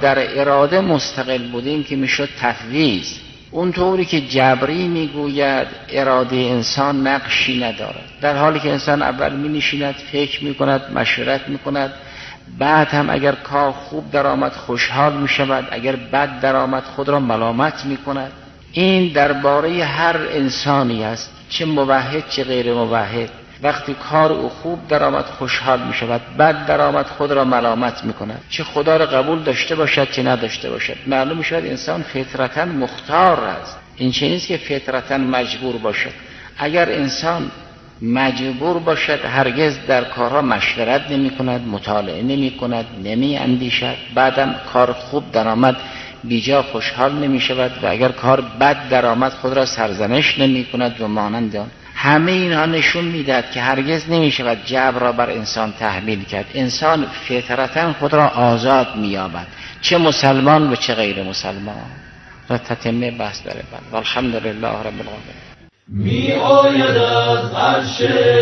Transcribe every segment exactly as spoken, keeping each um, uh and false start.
در اراده مستقل بودیم که میشد تفویض. اونطوری که جبری میگوید اراده انسان نقشی ندارد، در حالی که انسان اول می نشیند، فکر می کند، مشورت می کند، بعد هم اگر کار خوب درآمد خوشحال می شود، اگر بد درآمد خود را ملامت می کند. این درباره هر انسانی است، چه موحد چه غیر موحد. وقتی کار او خوب درآمد خوشحال می شود، بد درآمد خود را ملامت می کند، چه خدا را قبول داشته باشد چه نداشته باشد. معلوم می شود انسان فطرتاً مختار است، این چه نیست که فطرتاً مجبور باشد. اگر انسان مجبور باشد هرگز در کارها مشورت نمی کند، مطالعه نمی کند، نمی اندیشد، بعدم کار خوب درآمد بیجا خوشحال نمی شود و اگر کار بد درآمد خود را سرزنش نمی کند و مانند آن. همه اینها نشون میدهد که هرگز نمی شود جبر را بر انسان تحمیل کرد. انسان فطرتاً خود را آزاد می یابد، چه مسلمان و چه غیر مسلمان. و تتمه بحث داره بعد. والحمدلله رب العالمین. می آید از عرش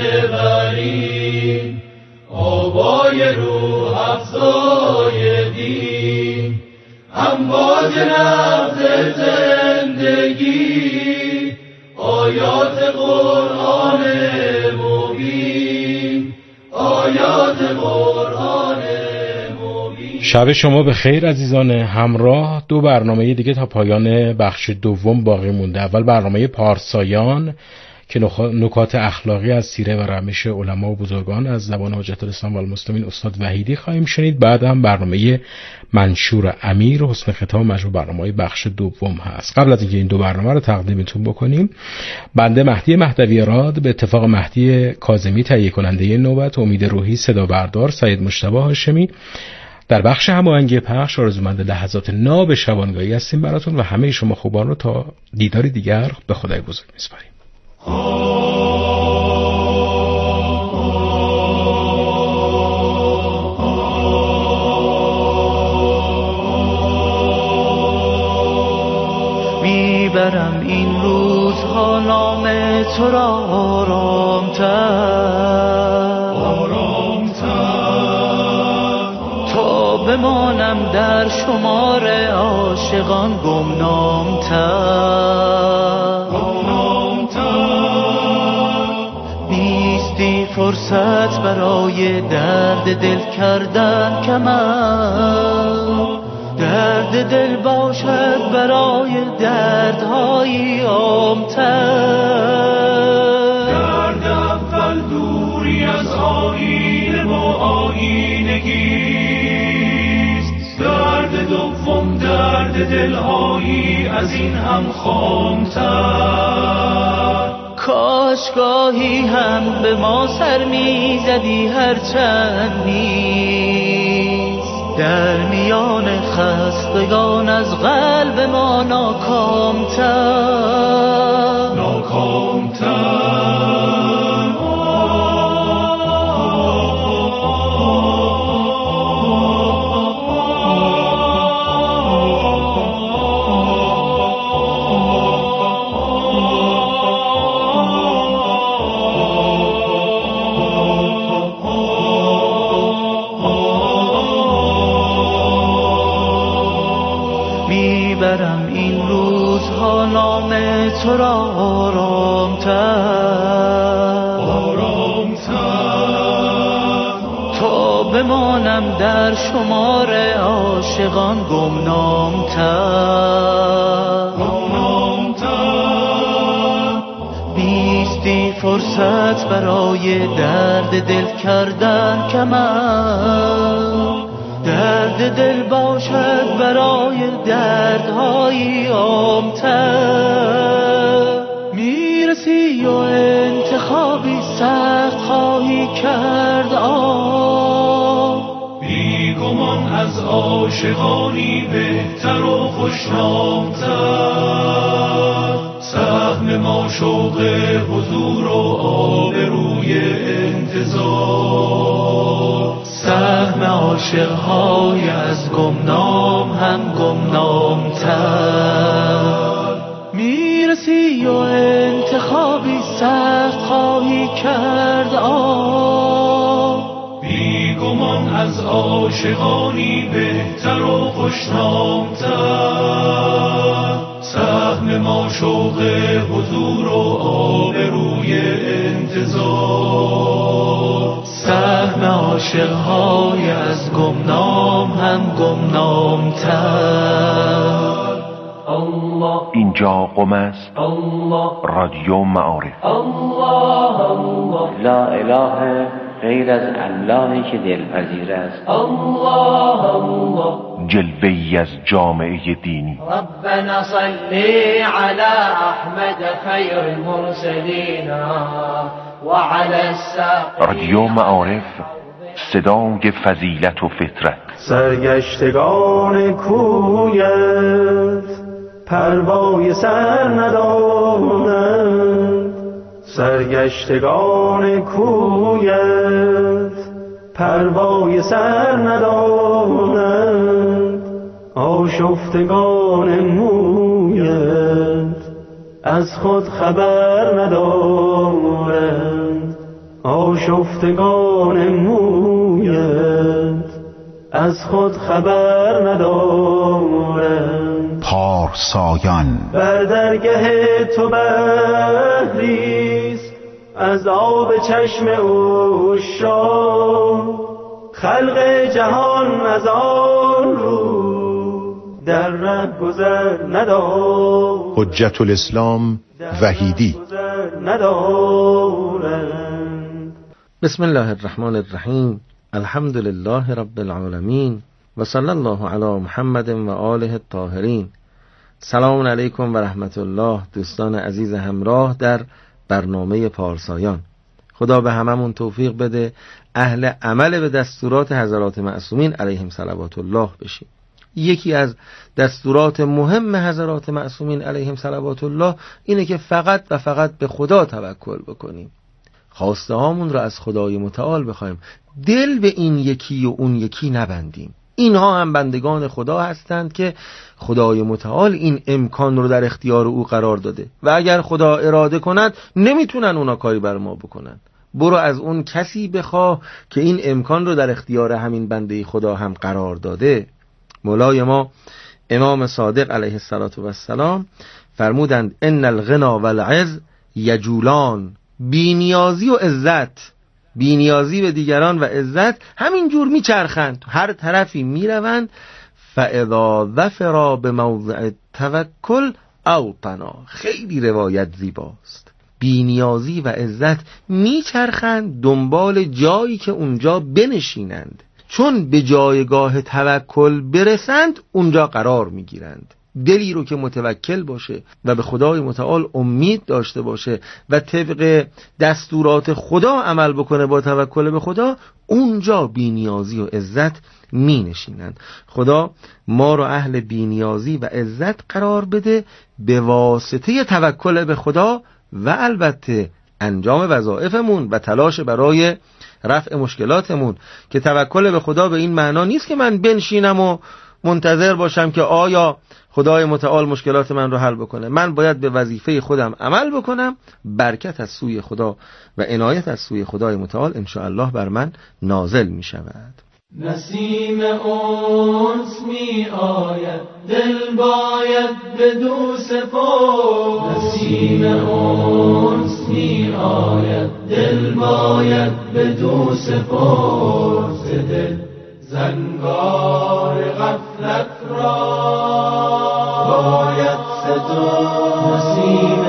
برین آبای روح افزای دین، امواج نبض زندگی، آیات قرآن مبین، آیات قرآن مبین. شب شما به خیر عزیزان همراه. دو برنامه دیگه تا پایان بخش دوم باقی مونده. اول برنامه پارسایان که نکات اخلاقی از سیره و روش علما و بزرگان از زبان حجت الاسلام و المسلمین استاد وحیدی خواهیم شنید. بعد هم برنامه منشور امیر و حسن ختام مجموع برنامه‌های بخش دوم هست. قبل از اینکه این دو برنامه رو تقدیمتون بکنیم، بنده مهدی مهدوی راد به اتفاق مهدی کاظمی تهیه کننده نوبت، امید روحی صدا بردار، سید مجتبی هاشمی در بخش هماهنگی پخش، آرزومند لحظات ناب شبانگاهی هستیم براتون و همه شما خوبان رو تا دیداری دیگر به خدای بزرگ میسپاریم. میبرم این روزها نام تو را آرامتر، آرامتر تا بمانم در شمار عاشقان گمنامتر، نیستی فرصت برای درد دل کردن کمر، درد دل باشد برای دردهای عام‌تر. درد اول دوری از آیین و آیینگیست، درد دوم درد دلهایی از این هم خامتر. کاشگاهی هم به ما سر میزدی هرچند نیست، در میان خستگان از قلب ما ناکامتر، ناکامتر. میبرم این روزها نام تو را آرامتر، آرامتر تا بمانم در شمار عاشقان گمنامتر، گمنامتر نیستی فرصت برای درد دل کردن کمر، درد دل باشد برای دردهای عام‌تر. میرسی و انتخابی سخت خواهی کرد آه، بیگمان از عاشقانی بهتر و خوشنام‌تر. سهم ما شوق حضور و آبروی انتظار، سهم عاشق‌های از گمنام هم گمنام‌تر. میرسی و انتخابی سخت خواهی کرد آه، بیگمان از عاشقانی بهتر و خوشنام‌تر. سهم ما شوق حضور و آبروی انتظار. سهم عاشق‌های از گمنام هم گمنام‌تر. اینجا قم است، رادیو معارف. لا اله غیر از اللهی که دلپذیر است. جلوه‌ای از جامعه دینی. ربنا صلی علی احمد خیر المرسلین و علی الساقین. رادیو معارف، صدای فضیلت و فطرت. سرگشتگان کویت پروای سر ندارند. سرگشتگان کویت پروای سر ندارند. آشفتگان مویت از خود خبر ندارند. آشفتگان مویت از خود خبر ندارند. پارسایان بر درگه تو بحریست از آب چشم عشاق. خلق جهان از آن رو در ره گذر ندارد. حجت الاسلام وحیدی. بسم الله الرحمن الرحیم. الحمد لله رب العالمین و صلی الله علی محمد و آله الطاهرین. سلام علیکم و رحمت الله دوستان عزیز همراه در برنامه پارسایان. خدا به هممون توفیق بده اهل عمل به دستورات حضرات معصومین علیهم صلوات الله بشیم. یکی از دستورات مهم حضرات معصومین علیهم صلوات الله اینه که فقط و فقط به خدا توکل بکنیم. خواسته هامون رو از خدای متعال بخوایم، دل به این یکی و اون یکی نبندیم. اینها هم بندگان خدا هستند که خدای متعال این امکان رو در اختیار او قرار داده و اگر خدا اراده کند نمیتونن اونا کاری بر ما بکنن. برو از اون کسی بخواه که این امکان رو در اختیار همین بنده خدا هم قرار داده. مولای ما امام صادق علیه السلام فرمودند ان الغنا والعز یجولان. بینیازی و عزت، بینیازی به دیگران و عزت همین جور میچرخند، هر طرفی میروند. فاذا ظفر به موضع توکل اوطنا. خیلی روایت زیباست. بینیازی و عزت میچرخند دنبال جایی که اونجا بنشینند، چون به جایگاه توکل برسند اونجا قرار میگیرند. دلی رو که متوکل باشه و به خدای متعال امید داشته باشه و طبق دستورات خدا عمل بکنه با توکل به خدا، اونجا بینیازی و عزت می نشینند. خدا ما رو اهل بینیازی و عزت قرار بده به واسطه توکل به خدا و البته انجام وظایفمون و تلاش برای رفع مشکلاتمون. که توکل به خدا به این معنا نیست که من بنشینم و منتظر باشم که آیا خدای متعال مشکلات من رو حل بکنه. من باید به وظیفه خودم عمل بکنم، برکت از سوی خدا و عنایت از سوی خدای متعال ان شاء الله بر من نازل می شود. نسیم انس می آید دل باید بدو سپرد. نسیم انس می آید دل باید بدو سپرد. دل زنگار غفلت را باید سترد. نسیم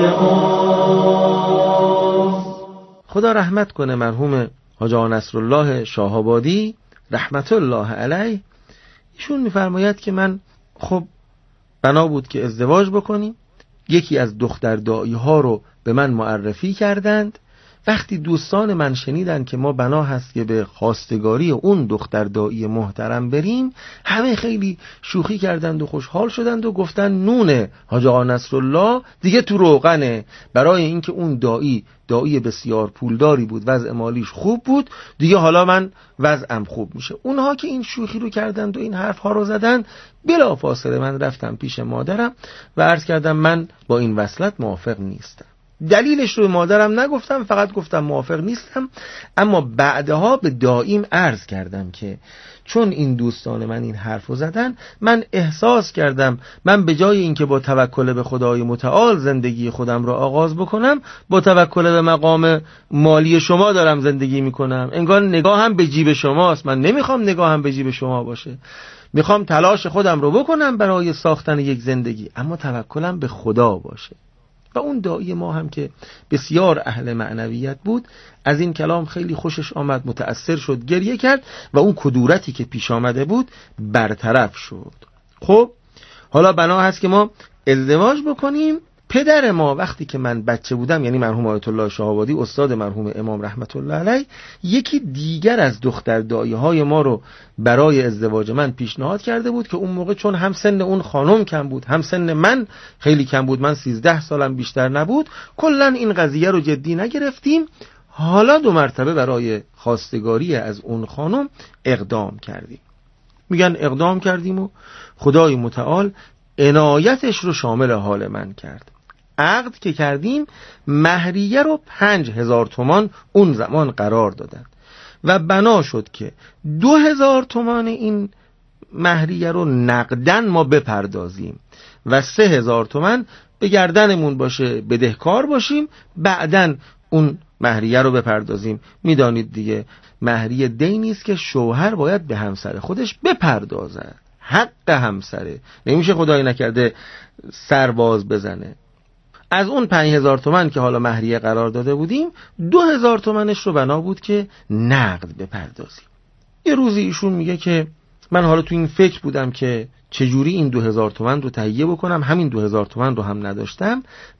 انس. خدا رحمت کنه مرحوم حاج آقا نصرالله شاه‌آبادی رحمت الله علیه. ایشون میفرماید که من خب بنا بود که ازدواج بکنیم. یکی از دختر دایی ها رو به من معرفی کردند. وقتی دوستان من شنیدن که ما بنا هست که به خواستگاری اون دختر دایی محترم بریم، همه خیلی شوخی کردند و خوشحال شدند و گفتن نون حاج آقا نصرالله دیگه تو روغنه. برای اینکه اون دایی دایی بسیار پولداری بود، وضع مالیش خوب بود، دیگه حالا من وضعم خوب میشه. اونها که این شوخی رو کردند و این حرف ها رو زدن، بلافاصله من رفتم پیش مادرم و عرض کردم من با این وصلت موافق نیستم. دلیلش رو مادرم نگفتم، فقط گفتم موافق نیستم. اما بعدها به دایم عرض کردم که چون این دوستان من این حرف رو زدن، من احساس کردم من به جای اینکه با توکل به خدای متعال زندگی خودم را آغاز بکنم، با توکل به مقام مالی شما دارم زندگی میکنم. انگار نگاهم به جیب شماست. من نمیخوام نگاهم به جیب شما باشه، میخوام تلاش خودم رو بکنم برای ساختن یک زندگی، اما توکلم به خدا باشه. و اون داعی ما هم که بسیار اهل معنویت بود، از این کلام خیلی خوشش آمد، متأثر شد، گریه کرد و اون کدورتی که پیش آمده بود برطرف شد. خب حالا بنا هست که ما ازدواج بکنیم. پدر ما وقتی که من بچه بودم، یعنی مرحوم آیت الله شاه‌آبادی استاد مرحوم امام رحمت الله علیه، یکی دیگر از دختر دایه های ما رو برای ازدواج من پیشنهاد کرده بود که اون موقع چون هم سن اون خانم کم بود، هم سن من خیلی کم بود، من سیزده سالم بیشتر نبود، کلا این قضیه رو جدی نگرفتیم. حالا دو مرتبه برای خواستگاری از اون خانم اقدام کردیم. میگن اقدام کردیم و خدای متعال عنایتش رو شامل حال من کرد. عقد که کردیم مهریه رو پنج هزار تومان اون زمان قرار دادن و بنا شد که دو هزار تومان این مهریه رو نقدن ما بپردازیم و سه هزار تومان به گردنمون باشه، بدهکار باشیم، بعدن اون مهریه رو بپردازیم. میدانید دیگه مهریه دینی است که شوهر باید به همسر خودش بپردازه، حق همسره، نمیشه خدای نکرده سرباز بزنه. از اون پنج هزار تومن که حالا مهریه قرار داده بودیم، دو هزار تومنش رو بنا بود که نقد بپردازیم. یه روزی ایشون میگه که من حالا تو این فکر بودم که چجوری این دو هزار تومن رو تهیه بکنم. همین دو هزار تومن رو هم نداشتم.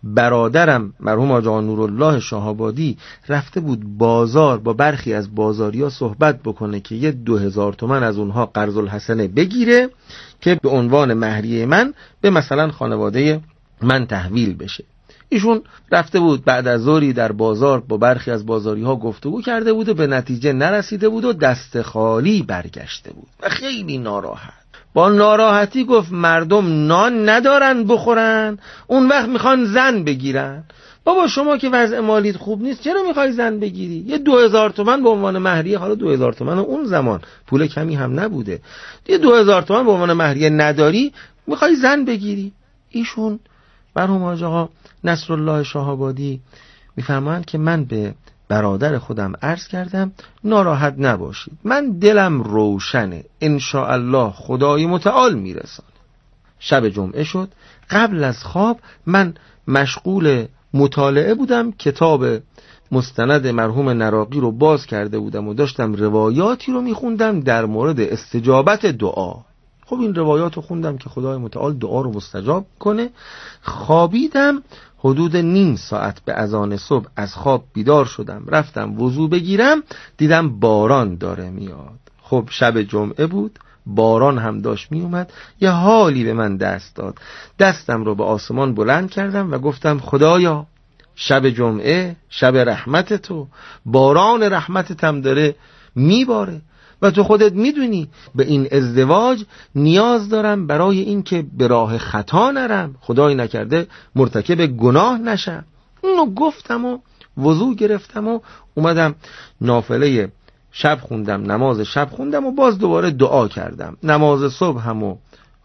برادرم مرحوم آقا نورالله شاه‌آبادی رفته بود بازار با برخی از بازاریا صحبت بکنه که یه دو هزار تومن از اونها قرض الحسنه بگیره که به عنوان مهریه من به مثلا خانواده من تحویل بشه. ایشون رفته بود بعد از ظهری در بازار با برخی از بازاری ها گفتگو کرده بود و به نتیجه نرسیده بود و دست خالی برگشته بود و خیلی ناراحت. با ناراحتی گفت مردم نان ندارن بخورن، اون وقت میخوان زن بگیرن. بابا شما که وضع مالیت خوب نیست چرا میخوای زن بگیری؟ یه دو هزار تومن به عنوان مهریه، حالا دو هزار تومن اون زمان پول کمی هم نبوده، یه دو هزار تومن به عنوان مهریه نداری میخوای زن بگیری؟ ایشون مرحوم آقا نصرالله شاه‌آبادی میفرمایند که من به برادر خودم عرض کردم ناراحت نباشید، من دلم روشنه، انشاءالله خدای متعال میرسانه. شب جمعه شد، قبل از خواب من مشغول مطالعه بودم، کتاب مستند مرحوم نراقی رو باز کرده بودم و داشتم روایاتی رو میخوندم در مورد استجابت دعا. خب این روایات رو خوندم که خدای متعال دعا رو مستجاب کنه. خوابیدم، حدود نیم ساعت به اذان صبح از خواب بیدار شدم، رفتم وضو بگیرم، دیدم باران داره میاد. خب شب جمعه بود، باران هم داشت می اومد. یه حالی به من دست داد، دستم رو به آسمان بلند کردم و گفتم خدایا شب جمعه، شب رحمت تو، باران رحمتت هم داره میباره و تو خودت میدونی به این ازدواج نیاز دارم برای این که به راه خطا نرم، خدای نکرده مرتکب گناه نشم. اینو گفتم و وضو گرفتم و اومدم نافله شب خوندم، نماز شب خوندم و باز دوباره دعا کردم، نماز صبح همو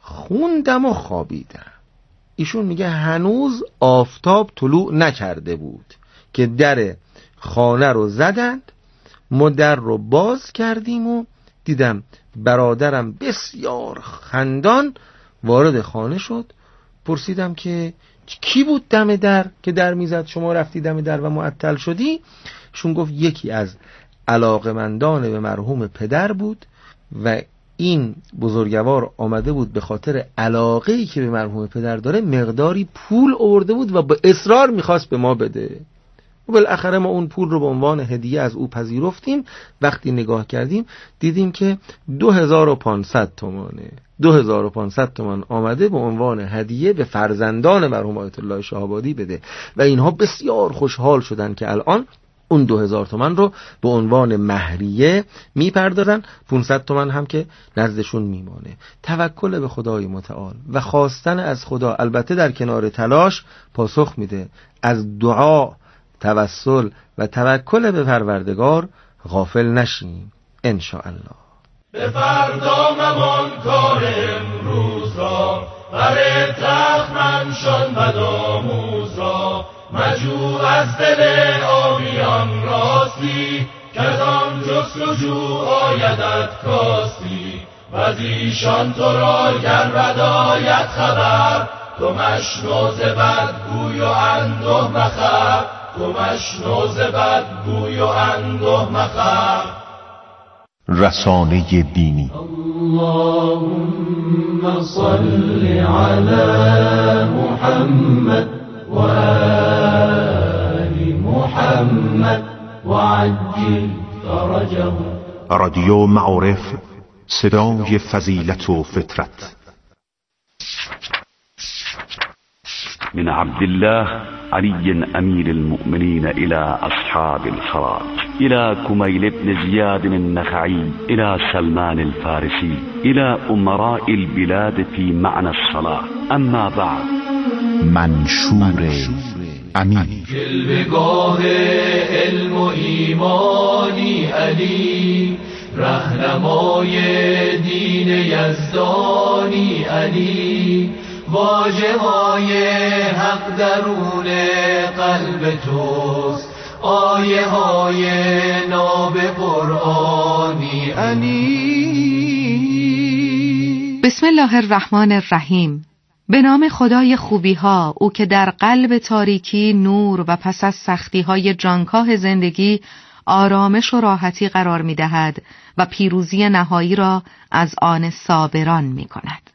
خوندم و خوابیدم. ایشون میگه هنوز آفتاب طلوع نکرده بود که در خانه رو زدند، ما در رو باز کردیم و دیدم برادرم بسیار خندان وارد خانه شد. پرسیدم که کی بود دم در که در میزد شما رفتی دم در و معطل شدی؟ شون گفت یکی از علاقمندان به مرحوم پدر بود و این بزرگوار آمده بود به خاطر علاقه‌ای که به مرحوم پدر داره مقداری پول آورده بود و با اصرار میخواست به ما بده و بالاخره ما اون پول رو به عنوان هدیه از او پذیرفتیم. وقتی نگاه کردیم دیدیم که دو هزار و پانصد تومانه، دو هزار و پانصد تومان آمده به عنوان هدیه به فرزندان مرحوم آیت الله شاه‌آبادی بده و اینها بسیار خوشحال شدن که الان اون دو هزار تومن رو به عنوان مهریه میپردازن، پونصد تومن هم که نزدشون میمانه. توکل به خدای متعال و خواستن از خدا، البته در کنار تلاش، پاسخ میده. از دعا، توسل و توکل به پروردگار غافل نشیم ان شاء الله. به فردا ممان کار امروز را، بر تخت منشان بدآموز را، مجو از دل آبیان راستی، که از آن جستجو آیدت کاستی. و از ایشان تو را گر بد آید خبر، تو مشنو ز بد گوی و انده مخر، تو مشنو ز بد گوی و انده مخر. رسانه دینی. اللهم صل علی محمد و آل محمد و عجل فرجهم. رادیو معارف، صدای فضیلت و فطرت. من عبد الله علي أمير المؤمنين إلى أصحاب الخراج، إلى كميل بن زياد النخعي، إلى سلمان الفارسي، إلى أمراء البلاد في معنى الصلاة. أما بعد. منشور امین. جلوه‌گاه علم و ایمانی علی، رهنمای دین یزدانی علی، واژه های حق درون قلب توست، آیه های ناب قرآنی علی. بسم الله الرحمن الرحیم. به نام خدای خوبی ها، او که در قلب تاریکی نور و پس از سختی های جانکاه زندگی آرامش و راحتی قرار می دهد و پیروزی نهایی را از آن صابران می کند.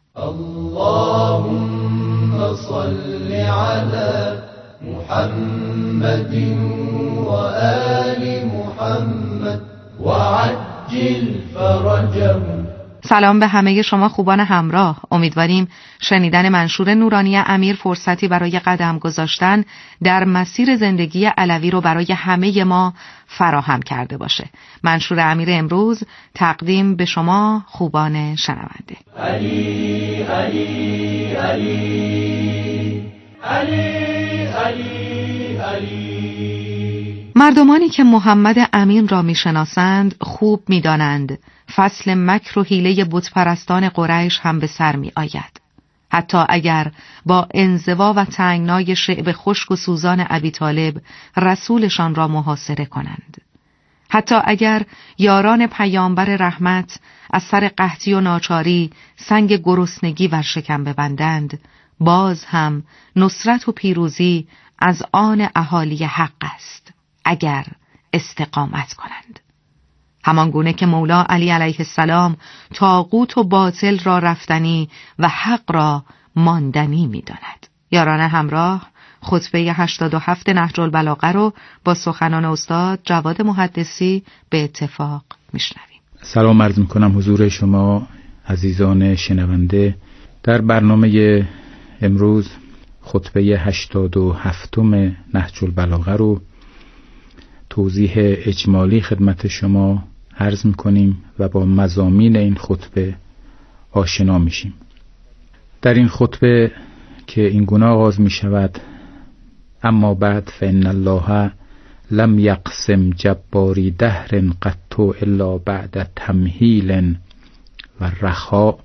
اللهم صل علی محمد و آل محمد و عجل فرجهم. سلام به همه شما خوبان همراه. امیدواریم شنیدن منشور نورانی امیر فرصتی برای قدم گذاشتن در مسیر زندگی علوی رو برای همه ما فراهم کرده باشه. منشور امیر امروز تقدیم به شما خوبان شنونده. علی علی علی علی علی علی. مردمانی که محمد امین را میشناسند خوب میدانند فصل مکر و حیله بتپرستان قریش هم به سر می آید. حتی اگر با انزوا و تنگنای شعب خشک و سوزان ابی طالب رسولشان را محاصره کنند. حتی اگر یاران پیامبر رحمت از سر قحطی و ناچاری سنگ گرسنگی بر شکم ببندند، باز هم نصرت و پیروزی از آن اهالی حق است اگر استقامت کنند. همان گونه که مولا علی علیه السلام طاغوت و باطل را رفتنی و حق را ماندنی می داند. یاران همراه، خطبه هشتاد و هفت نهج البلاغه رو با سخنان استاد جواد محدثی به اتفاق میشنویم. سلام عرض می کنم حضور شما عزیزان شنونده. در برنامه امروز خطبه هشتاد و هفتم نهج البلاغه رو توضیح اجمالی خدمت شما عرض میکنیم و با مضامین این خطبه آشنا میشیم. در این خطبه که این گونه آغاز میشود: اما بعد فإن الله لم یقسم جباری دهر قط الا بعد تمهیل و رخاء،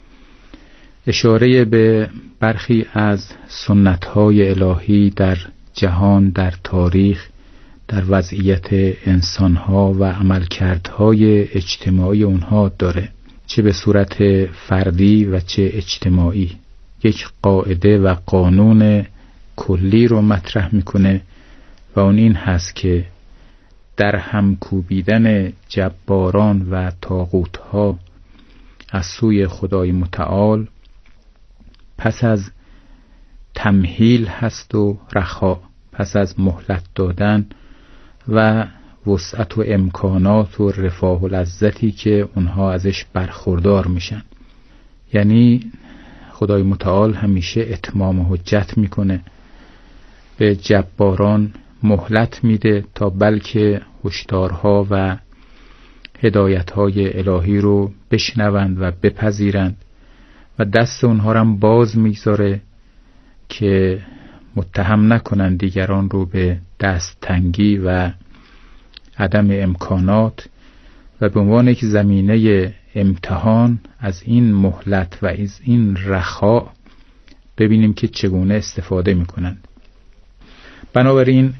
اشاره به برخی از سنت‌های الهی در جهان، در تاریخ، در وضعیت انسانها و عملکردهای اجتماعی اونها داره، چه به صورت فردی و چه اجتماعی. یک قاعده و قانون کلی رو مطرح میکنه و اون این هست که در هم کوبیدن جباران و طاغوتها از سوی خدای متعال پس از تمهیل هست و رخا، پس از مهلت دادن و وسعت و امکانات و رفاه و لذتی که اونها ازش برخوردار میشن. یعنی خدای متعال همیشه اتمام حجت میکنه، به جباران مهلت میده تا بلکه هشدارها و هدایتهای الهی رو بشنوند و بپذیرند و دست اونها رو هم باز میگذاره که متهم نکنند دیگران رو به دست تنگی و عدم امکانات و به عنوان یک زمینه امتحان از این مهلت و از این رخاء ببینیم که چگونه استفاده میکنند. بنابراین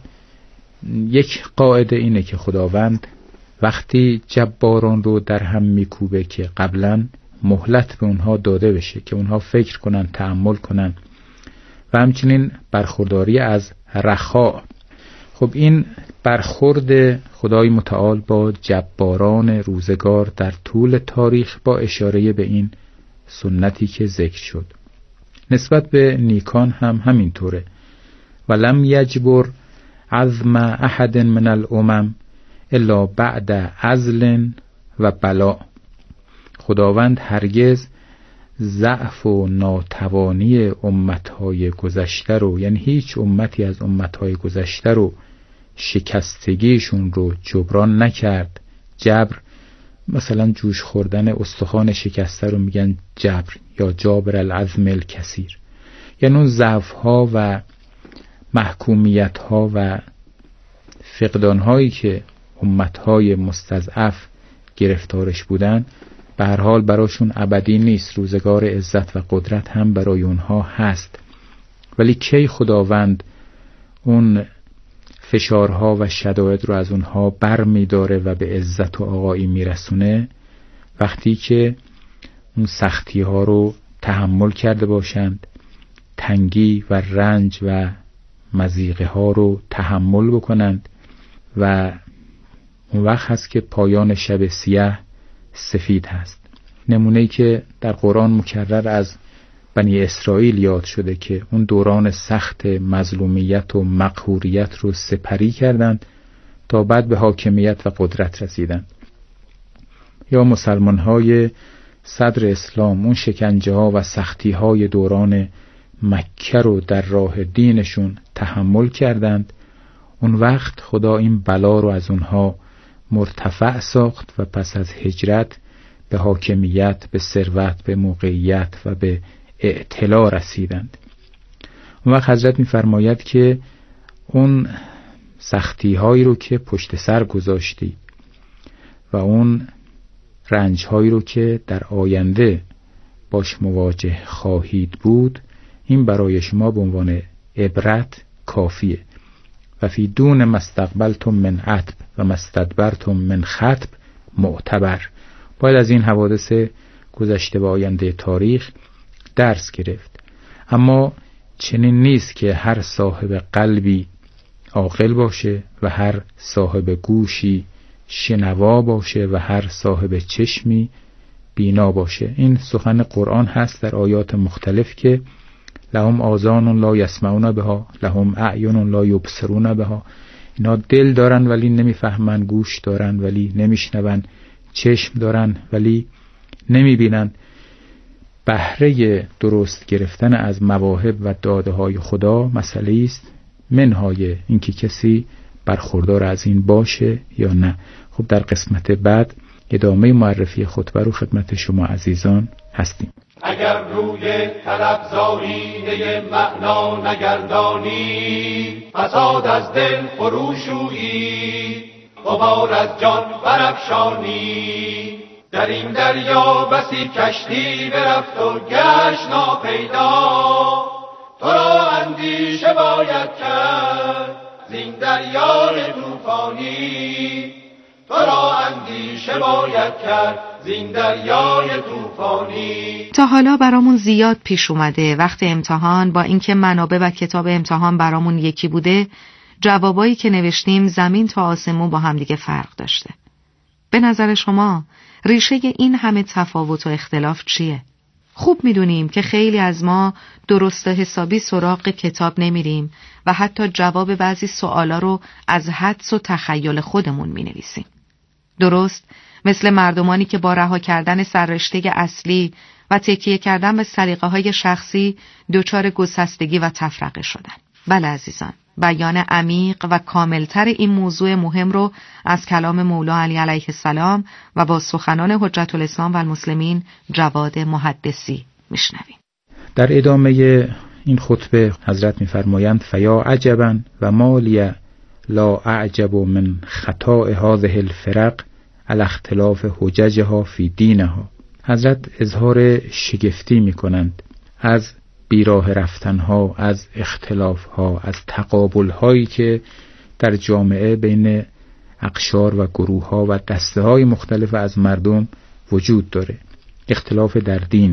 یک قاعده اینه که خداوند وقتی جباران رو در هم میکوبه که قبلا مهلت به اونها داده بشه که اونها فکر کنن، تأمل کنن و همچنین برخورداری از رخاء. خب این برخورد خدای متعال با جباران روزگار در طول تاریخ با اشاره به این سنتی که ذکر شد نسبت به نیکان هم همینطوره. ولم یجبر عظم احد من الامم الا بعد عزل و بلا. خداوند هرگز ضعف و ناتوانی امتهای گذشته رو، یعنی هیچ امتی از امتهای گذشته رو شکستگیشون رو جبران نکرد. جبر، مثلا جوش خوردن استخوان شکسته رو میگن جبر یا جابر العظم الکثیر، یعنی اون ضعف ها و محکومیت ها و فقدان هایی که امت های مستضعف گرفتارش بودن به هر حال براشون ابدی نیست. روزگار عزت و قدرت هم برای اونها هست، ولی کی خداوند اون فشارها و شدائد رو از اونها بر می داره و به عزت و آقایی می رسونه؟ وقتی که اون سختی ها رو تحمل کرده باشند، تنگی و رنج و مضیقه ها رو تحمل بکنند و اون وقت هست که پایان شب سیاه سفید هست. نمونه‌ای که در قرآن مکرر از بنی اسرائیل یاد شده که اون دوران سخت مظلومیت و مقهوریت رو سپری کردند تا بعد به حاکمیت و قدرت رسیدند. یا مسلمان‌های صدر اسلام اون شکنجه ها و سختی های دوران مکه رو در راه دینشون تحمل کردند. اون وقت خدا این بلا رو از اونها مرتفع ساخت و پس از هجرت به حاکمیت، به ثروت، به موقعیت و به اعتلا رسیدند. اون وقت حضرت می‌فرماید که اون سختی هایی رو که پشت سر گذاشتی و اون رنج هایی رو که در آینده باش مواجه خواهید بود، این برای شما به عنوان عبرت کافیه. و فی دون مستقبلتم من عتب و مستدبرتم من خطب معتبر. باید از این حوادث گذشته و آینده تاریخ درس گرفت. اما چنین نیست که هر صاحب قلبی عاقل باشه و هر صاحب گوشی شنوا باشه و هر صاحب چشمی بینا باشه. این سخن قرآن هست در آیات مختلف که لهم آذان لا یسمعون بها، لهم اعین لا یبصرون بها. اینا دل دارن ولی نمیفهمن، گوش دارن ولی نمیشنون، چشم دارن ولی نمیبینن. بهره درست گرفتن از مواهب و داده های خدا مسئله است، منهای اینکه کسی برخوردار از این باشه یا نه. خب در قسمت بعد ادامه معرفی خطبه رو خدمت شما عزیزان هستیم. اگر روی طلب زارینه معنا نگردانی، فساد از دل فروشویی، غبار از جان برافشانی. در این دریا بسی کشتی برفت و گشت ناپیدا، تو را اندیشه باید کرد زین دریای طوفانی، تو را اندیشه باید کرد زین دریای طوفانی. تا حالا برامون زیاد پیش اومده وقت امتحان با اینکه منابع و کتاب امتحان برامون یکی بوده، جوابایی که نوشتیم زمین تا آسمون با هم دیگه فرق داشته. به نظر شما ریشه این همه تفاوت و اختلاف چیه؟ خوب میدونیم که خیلی از ما درست و حسابی سراغ کتاب نمیریم و حتی جواب بعضی سوالا رو از حدس و تخیل خودمون مینویسیم. درست مثل مردمانی که با رها کردن سررشته اصلی و تکیه کردن به سلیقه‌های شخصی دچار گسستگی و تفرقه شدن. بله عزیزان، بیان عمیق و کاملتر این موضوع مهم رو از کلام مولا علی علیه السلام و با سخنان حجت الاسلام و المسلمین جواد محدثی میشنویم. در ادامه این خطبه حضرت می‌فرمایند فیا عجبا و مالی لا اعجب من خطاء هذه الفرق علی اختلاف حججها فی دینها. حضرت اظهار شگفتی می‌کنند از بیراه رفتنها، از اختلافها، از تقابل‌هایی که در جامعه بین اقشار و گروه‌ها و دسته‌های مختلف از مردم وجود داره. اختلاف در دین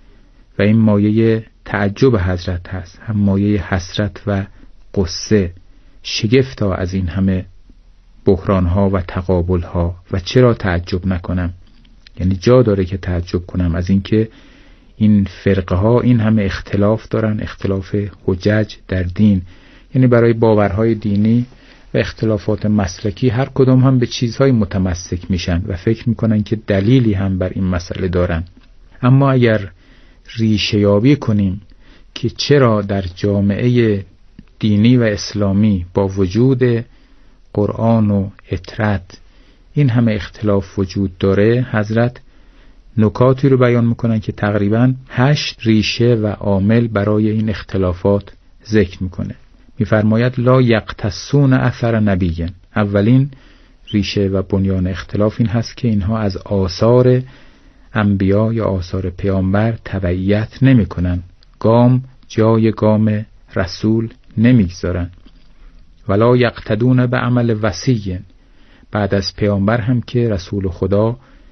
و این مایه تعجب حضرت هست، هم مایه حسرت و قصه. شگفتا از این همه بحران‌ها و تقابل‌ها و چرا تعجب نکنم؟ یعنی جا داره که تعجب کنم از اینکه این فرقه ها این همه اختلاف دارن، اختلاف حجج در دین، یعنی برای باورهای دینی و اختلافات مسلکی هر کدام هم به چیزهای متمسک میشن و فکر میکنن که دلیلی هم بر این مسئله دارن. اما اگر ریشه یابی کنیم که چرا در جامعه دینی و اسلامی با وجود قرآن و اطرت این همه اختلاف وجود داره، حضرت نکاتی رو بیان میکنن که تقریباً هشت ریشه و عامل برای این اختلافات ذکر میکنه. میفرماید لا یقتصون اثر نبی. اولین ریشه و بنیان اختلاف این هست که اینها از آثار انبیا یا آثار پیامبر تبعیت نمیکنن، گام جای گام رسول نمیگذارن. ولا یقتدون به عمل وصی. بعد از پیامبر هم که رسول خدا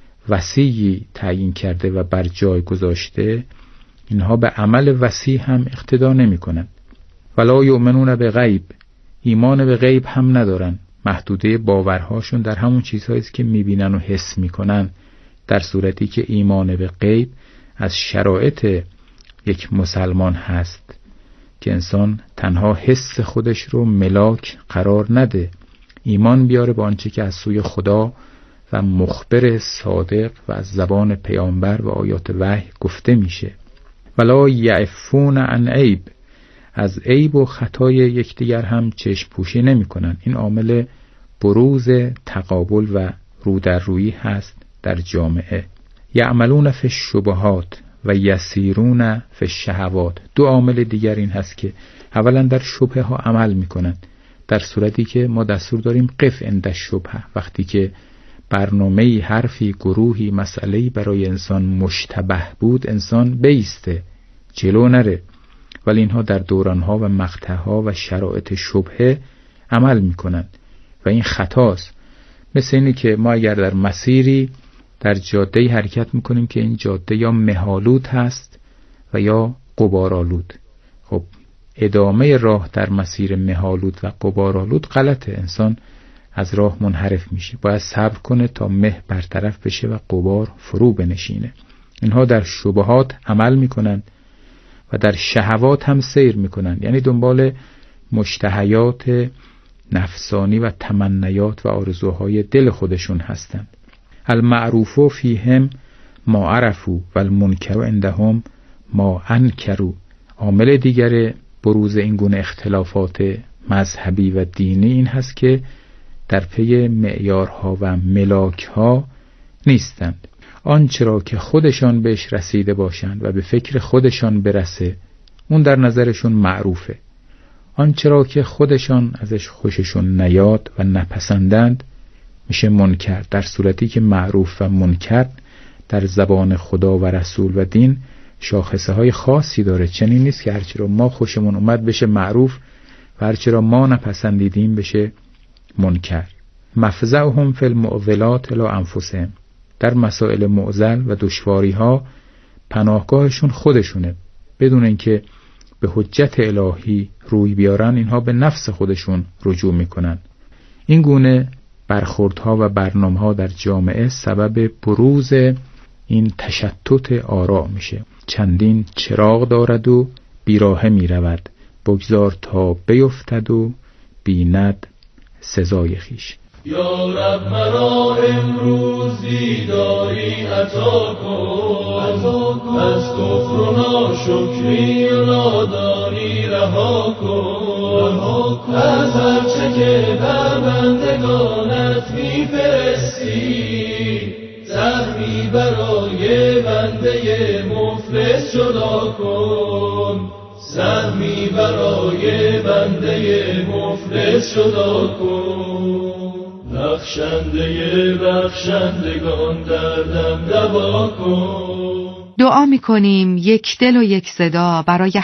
وصی تعیین کرده و بر جای گذاشته، اینها به عمل وصی هم اقتدا نمی کنند. ولا یؤمنون به غیب. ایمان به غیب هم ندارن. محدوده باورهاشون در همون چیزهایی است که میبینن و حس میکنن، در صورتی که ایمان به غیب از شرایط یک مسلمان هست که انسان تنها حس خودش رو ملاک قرار نده، ایمان بیاره با آنچه که از سوی خدا و مخبر صادق و از زبان پیامبر و آیات وحی گفته میشه. ولا یعفون عن عیب. از عیب و خطای یکدیگر هم چشم پوشی نمی کنن. این عامل بروز تقابل و رو در رویی هست در جامعه. یعملون فی الشبهات و یسیرون فی الشهوات. دو عامل دیگر این هست که اولا در شبهه ها عمل می کنن، در صورتی که ما دستور داریم قف عند الشبهه. وقتی که برنامه‌ای، حرفی، گروهی، مسئله‌ای برای انسان مشتبه بود، انسان بیسته، جلو نره. ولی اینها در دورانها و مقطعها و شرایط شبهه عمل میکنن و این خطاست. مثل اینه که ما اگر در مسیری در جاده‌ای حرکت میکنیم که این جاده یا مه‌آلود هست و یا غبارآلود، خب ادامه راه در مسیر مه‌آلود و غبارآلود غلطه، انسان از راه منحرف میشه. باید صبر کنه تا مه برطرف بشه و غبار فرو بنشینه. اینها در شبهات عمل میکنن و در شهوات هم سیر میکنن، یعنی دنبال مشتهیات نفسانی و تمنیات و آرزوهای دل خودشون هستند. المعروف فیهم ما عرفو و المنکر عندهم ما انکروا. عامل دیگر بروز این گونه اختلافات مذهبی و دینی این هست که در پی معیارها و ملاکها نیستند. آنچه را که خودشان بهش رسیده باشند و به فکر خودشان برسه، اون در نظرشون معروفه. آنچه را که خودشان ازش خوششون نیاد و نپسندند میشه منکر، در صورتی که معروف و منکر در زبان خدا و رسول و دین شاخصه های خاصی داره. چنین نیست که هرچی را ما خوشمون اومد بشه معروف و هرچی را ما نپسندیدیم بشه منکر. مفزعهم فی المعضلات الی انفسهم. در مسائل معضل و دشواری ها پناهگاهشون خودشونه، بدون اینکه به حجت الهی روی بیارن اینها به نفس خودشون رجوع میکنن. این گونه برخوردها و برنامه‌ها در جامعه سبب بروز این تشتت آراء میشه. چندین چراغ دارد و بیراهه میرود، بگذار تا بیفتد و بیند سزای خویش. یا رب مرا امروز بیداری عطا کن، از کفر و ناشکری و نادانی رها کن، از هرچه که بر بندگانت میفرستی سهمی برای بنده مفلس جدا کن، سهمی برای بنده مفلس جدا کن. بخشنده بخشندگان دردم دوا کن. دعا می کنیم یک دل و یک صدا برای